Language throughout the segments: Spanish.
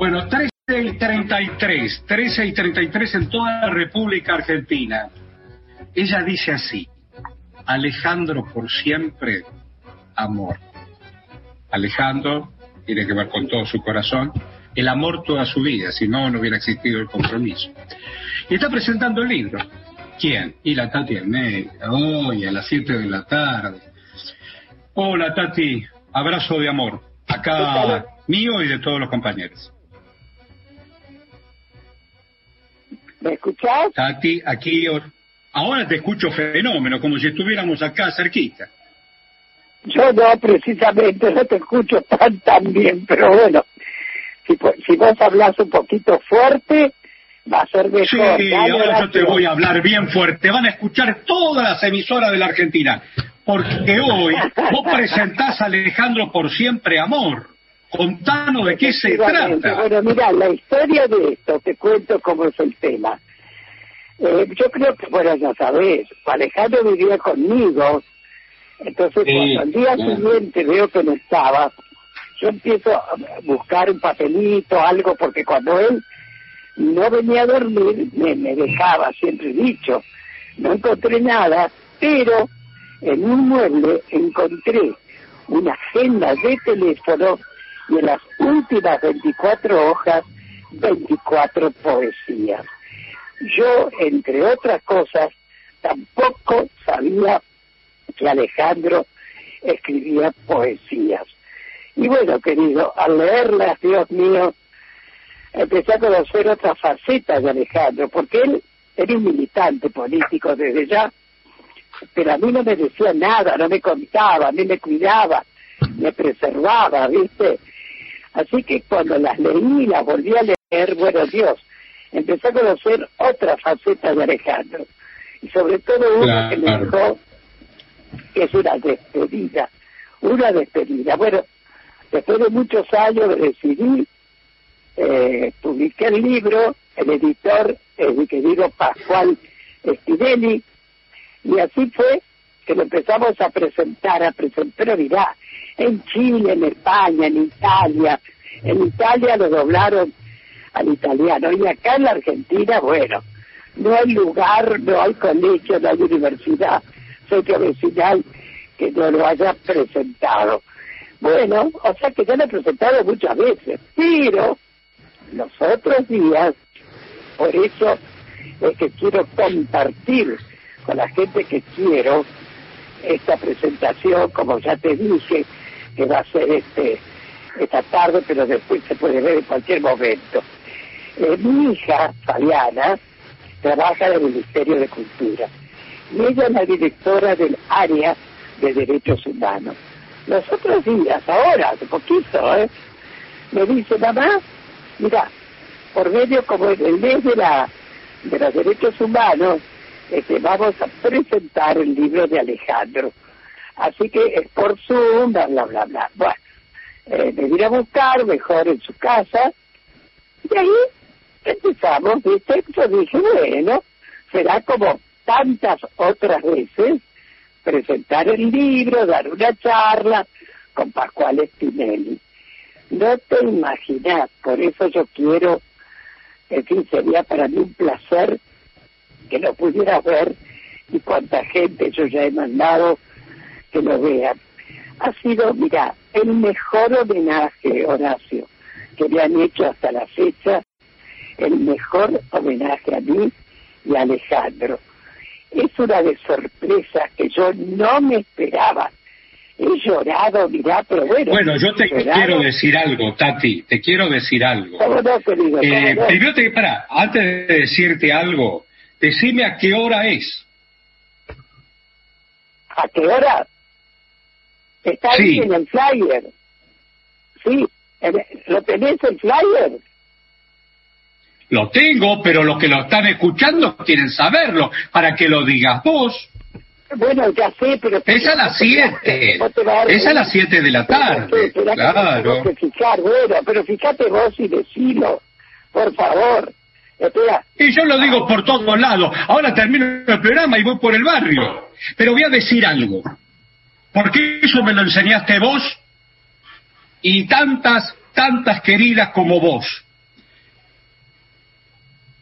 Bueno, 13 y 33 en toda la República Argentina. Ella dice así: Alejandro por siempre, amor. Alejandro tiene que ver con todo su corazón, el amor toda su vida, si no, no hubiera existido el compromiso. Y está presentando el libro. ¿Quién? Y la Tati Almeida, hoy a las 7 de la tarde. Hola Tati, abrazo de amor, acá mío y de todos los compañeros. ¿Me escuchás? Tati, aquí, ahora te escucho fenómeno, como si estuviéramos acá cerquita. Yo no, precisamente, no te escucho tan bien, pero bueno, si vos hablas un poquito fuerte, va a ser mejor. Sí, ahora yo te voy a hablar bien fuerte. Van a escuchar todas las emisoras de la Argentina, porque hoy vos presentás a Alejandro por siempre, amor. Contanos de qué se trata. Bueno, mira, la historia de esto, te cuento cómo es el tema. Yo creo que, bueno, ya sabés, Alejandro vivía conmigo, entonces cuando al día siguiente veo que no estaba, yo empiezo a buscar un papelito, algo, porque cuando él no venía a dormir, me dejaba, siempre dicho, no encontré nada, pero en un mueble encontré una agenda de teléfono y en las últimas 24 hojas, 24 poesías. Yo, entre otras cosas, tampoco sabía que Alejandro escribía poesías. Y bueno, querido, al leerlas, Dios mío, empecé a conocer otras facetas de Alejandro, porque él era un militante político desde ya, pero a mí no me decía nada, no me contaba, ni me cuidaba, me preservaba, ¿viste? Así que cuando las leí y las volví a leer, bueno, Dios, empecé a conocer otras facetas de Alejandro. Y sobre todo una que me dejó, que es una despedida. Bueno, después de muchos años decidí, publiqué el libro, el editor es mi querido Pascual Spinelli, y así fue que lo empezamos a presentar, pero mirá, en Chile, en España, en Italia lo doblaron al italiano, y acá en la Argentina, bueno, no hay lugar, no hay colegio, no hay universidad, centro vecinal que no lo haya presentado. Bueno, o sea que ya lo he presentado muchas veces, pero los otros días, por eso es que quiero compartir con la gente que quiero esta presentación, como ya te dije, que va a ser esta tarde, pero después se puede ver en cualquier momento. Mi hija, Fabiana, trabaja en el Ministerio de Cultura, y ella es la directora del área de Derechos Humanos. Los otros días, ahora, hace poquito, me dice, mamá, mira, por medio como en el mes de los derechos humanos, vamos a presentar el libro de Alejandro. Así que es por Zoom, bla, bla, bla, bla. Bueno, me vine a buscar mejor en su casa, y ahí empezamos, ¿viste? Yo dije, bueno, será como tantas otras veces presentar el libro, dar una charla con Pascual Spinelli. No te imaginas, por eso yo quiero, en fin, sería para mí un placer que lo pudiera ver, y cuánta gente yo ya he mandado que lo vean. Ha sido, mira, el mejor homenaje, Horacio, que me han hecho hasta la fecha, el mejor homenaje a mí y a Alejandro. Es una de sorpresas que yo no me esperaba. He llorado, mirá, pero bueno. Bueno, yo te quiero decir algo, Tati, te quiero decir algo. ¿Cómo no, querido? Primero antes de decirte algo, decime a qué hora es. ¿A qué hora? Está ahí en el flyer. Sí, ¿lo tenés el flyer? Lo tengo, pero los que lo están escuchando quieren saberlo, para que lo digas vos. Bueno, ya sé, pero... Es a las 7. Es a las 7 de la tarde, claro. Que fijar, bueno, pero fíjate vos y decilo, por favor. Espera. Y yo lo digo por todos lados. Ahora termino el programa y voy por el barrio. Pero voy a decir algo. Porque eso me lo enseñaste vos y tantas queridas como vos.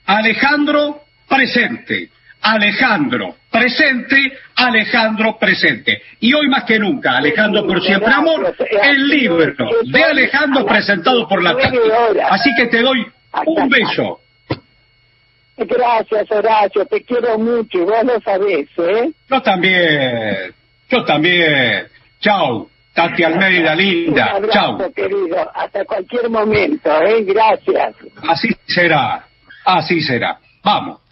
Alejandro presente, Alejandro presente, Alejandro presente. Y hoy más que nunca, Alejandro por siempre amor, el libro de Alejandro presentado por la Tati. Así que te doy un beso. Gracias, Horacio, te quiero mucho y vos lo sabés, ¿eh? Yo también. Chau, Tati Almeida, linda. Un abrazo, Chau. querido, hasta cualquier momento, ¿eh? Gracias. Así será. Vamos.